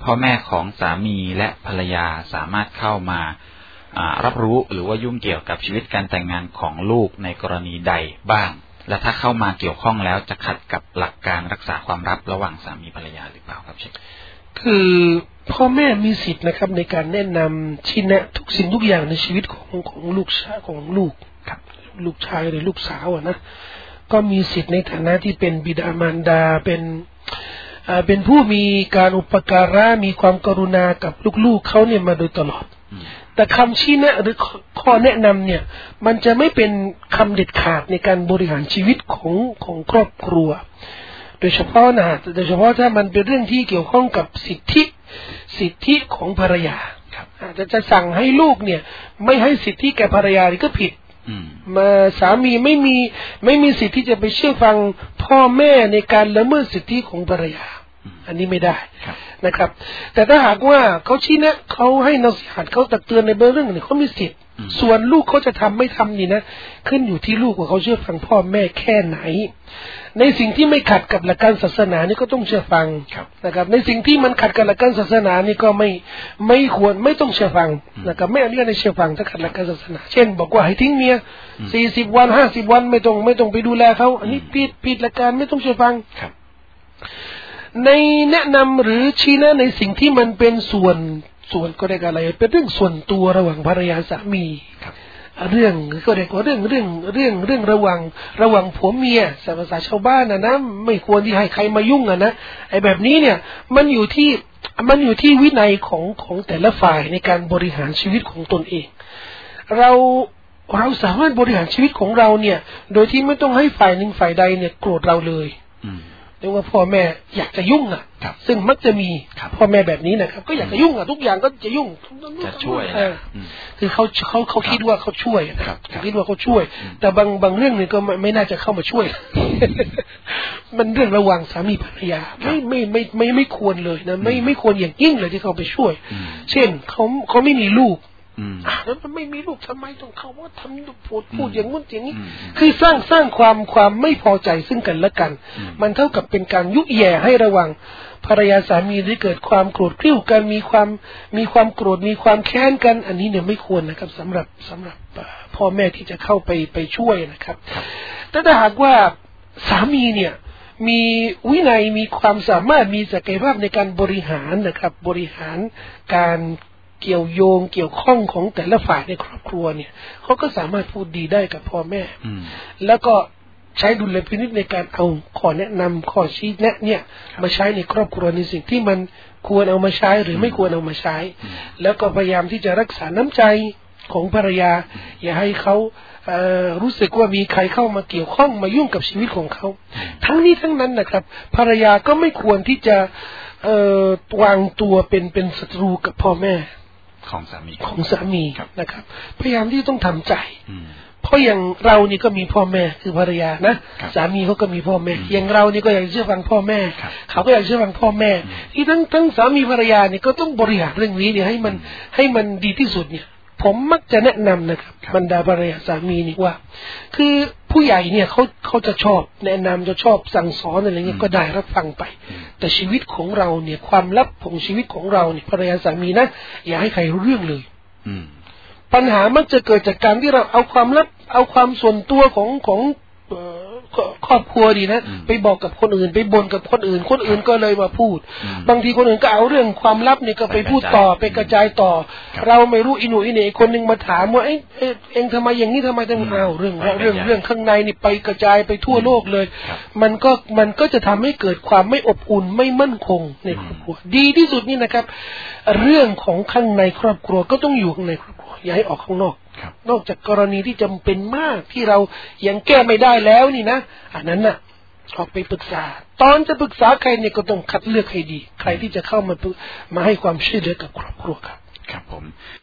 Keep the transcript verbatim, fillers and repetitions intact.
พ่อแม่ของสามีและภรรยาสามารถเข้ามารับรู้หรือว่ายุ่งเกี่ยวกับชีวิตการแต่งงานของลูกในกรณีใดบ้างและถ้าเข้ามาเกี่ยวข้องแล้วจะขัดกับหลักการรักษาความลับระหว่างสามีภรรยาหรือเปล่าครับเชคคือพ่อแม่มีสิทธิ์นะครับในการแนะนำชี้แนะทุกสิ่งทุกอย่างในชีวิตของของลูกชายของลูกครับลูกชายหรือลูกสาวนะก็มีสิทธิ์ในฐานะที่เป็นบิดามารดาเป็นอ่าเป็นผู้มีการอุปการะมีความกรุณากับลูกๆเขาเนี่ยมาโดยตลอดแต่คำชี้แนะหรือข้อแนะนำเนี่ยมันจะไม่เป็นคำเด็ดขาดในการบริหารชีวิตของของครอบครัวโดยเฉพาะนะโดยเฉพาะถ้ามันเป็นเรื่องที่เกี่ยวข้องกับสิทธิสิทธิของภรรยาจะจะสั่งให้ลูกเนี่ยไม่ให้สิทธิแก่ภรรยานี่ก็ผิดมาสามีไม่มีไม่มีสิทธิที่จะไปเชื่อฟังพ่อแม่ในการละเมิดสิทธิของภรรยาอันนี้ไม่ได้นะครับแต่ถ้าหากว่าเขาชี้แนะเขาให้นักสิหัดเขาตักเตือนในเรื่องนี้เขามีสิทธิ์ส่วนลูกเขาจะทำไม่ทำนี่นะขึ้นอยู่ที่ลูกว่าเขาเชื่อฟังพ่อแม่แค่ไหนในสิ่งที่ไม่ขัดกับหลักการศาสนานี่ก็ต้องเชื่อฟังนะครับในสิ่งที่มันขัดกับหลักการศาสนานี่ก็ไม่ไม่ควรไม่ต้องเชื่อฟังนะครับไม่อนุญาตให้เชื่อฟังถ้าขัดหลักการศาสนาเช่นบอกว่าให้ทิ้งเมียสี่สิบวันห้าสิบวันไม่ต้องไม่ต้องไปดูแลเขาอันนี้ผิดผิดหลักการไม่ต้องเชื่อฟังในแนะนำหรือชี้แนะในสิ่งที่มันเป็นส่วนส่วนก็ได้กันอะไรเป็นเรื่องส่วนตัวระหว่างภรรยาสามีเรื่องก็ได้ก็เรื่องเรื่องเรื่องเรื่องระหว่างระหว่างผัวเมียภาษาชาวบ้านนะนะไม่ควรที่ให้ใครมายุ่งอ่ะนะไอ้แบบนี้เนี่ยมันอยู่ที่มันอยู่ที่วินัยของของแต่ละฝ่ายในการบริหารชีวิตของตนเองเราเราสามารถบริหารชีวิตของเราเนี่ยโดยที่ไม่ต้องให้ฝ่ายหนึ่งฝ่ายใดเนี่ยโกรธเราเลยเรียกว่าพ่อแม่อยากจะยุ่งอ่ะซึ่งมักจะมีพ่อแม่แบบนี้นะครับก็อยากจะยุ่งอ่ะทุกอย่างก็จะยุ่งจะช่วยคือเขาเขาเขาคิดว่าเขาช่วยนะครับคิดว่าเขาช่วยแต่บางบางเรื่องนี่ก็ไม่น่าจะเข้ามาช่วยมันเรื่องระหว่างสามีภรรยาไม่ไม่ไม่ไม่ไม่ควรเลยนะไม่ไม่ควรอย่างยิ่งเลยที่เขาไปช่วยเช่นเขาเขาไม่มีลูกอ่ะแล้วมันไม่มีลูกทำไมต้องเขาว่าทำพูดพูดอย่างงู้นอย่างนี้คือสร้างสร้างความความไม่พอใจซึ่งกันและกันมันเท่ากับเป็นการยุแย่ให้ระวังภรรยาสามีได้เกิดความโกรธกริ้วกันมีความมีความโกรธมีความแค้นกันอันนี้เนี่ยไม่ควรนะครับสำหรับสำหรับพ่อแม่ที่จะเข้าไปไปช่วยนะครับแต่ถ้าหากว่าสามีเนี่ยมีวินัยมีความสามารถมีศักยภาพในการบริหารนะครับบริหารการเกี่ยวโยงเกี่ยวข้องของแต่ละฝ่ายในครอบครัวเนี่ยเขาก็สามารถพูดดีได้กับพ่อแม่แล้วก็ใช้ดุลพินิจในการเอาข้อแนะนำข้อชี้แนะเนี่ยมาใช้ในครอบครัวในสิ่งที่มันควรเอามาใช้หรือไม่ควรเอามาใช้แล้วก็พยายามที่จะรักษาน้ำใจของภรรยาอย่าให้เขาเอ่อรู้สึกว่ามีใครเข้ามาเกี่ยวข้องมายุ่งกับชีวิตของเขาทั้งนี้ทั้งนั้นนะครับภรรยาก็ไม่ควรที่จะเอ่อวางตัวเป็นเป็นศัตรูกับพ่อแม่ของสามีของสามีนะครับพยายามที่ต้องทำใจเพราะอย่างเรานี่ก็มีพ่อแม่คือภรรยานะสามีเขาก็มีพ่อแม่อย่างเรานี่ก็อยากเชื่อฟังพ่อแม่เขาก็อยากเชื่อฟังพ่อแม่ที่ทั้งทั้งสามีภรรยานี่ก็ต้องบริหารเรื่องนี้เนี่ยให้มันให้มันดีที่สุดเนี่ยผมมักจะแนะนำนะครับบรรดาภรรยาสามีนี่ว่าคือผู้ใหญ่เนี่ยเขาเขาจะชอบแนะนำจะชอบสั่งสอนอะไรเงี้ยก็ได้รับฟังไปแต่ชีวิตของเราเนี่ยความลับของชีวิตของเราเนี่ยภรรยาสามีนะอย่าให้ใครรู้เรื่องเลยปัญหามักจะเกิดจากการที่เราเอาความลับเอาความส่วนตัวของของครอบครัวดีนะไปบอกกับคนอื่นไปบ่นกับคนอื่นคนอื่นก็เลยมาพูดบางทีคนอื่นก็เอาเรื่องความลับเนี่ยก็ไปพูดต่อไปกระจายต่อเราไม่รู้อิหนูอิเหน่คนนึงมาถามว่าเอ้เองทำไมอย่างนี้ทำไมต้องเอาเรื่องเรื่องเรื่องข้างในนี่ไปกระจายไปทั่วโลกเลยมันก็มันก็จะทำให้เกิดความไม่อบอุ่นไม่มั่นคงในครอบครัวดีที่สุดนี่นะครับเรื่องของข้างในครอบครัวก็ต้องอยู่ข้างในครอบครัวอย่าให้ออกข้างนอกนอกจากกรณีที่จำเป็นมากที่เรายังแก้ไม่ได้แล้วนี่นะอันนั้นน่ะออกไปปรึกษาตอนจะปรึกษาใครเนี่ยก็ต้องคัดเลือกให้ดีใครที่จะเข้ามามาให้ความช่วยเหลือกับครอบครัวครับครับผม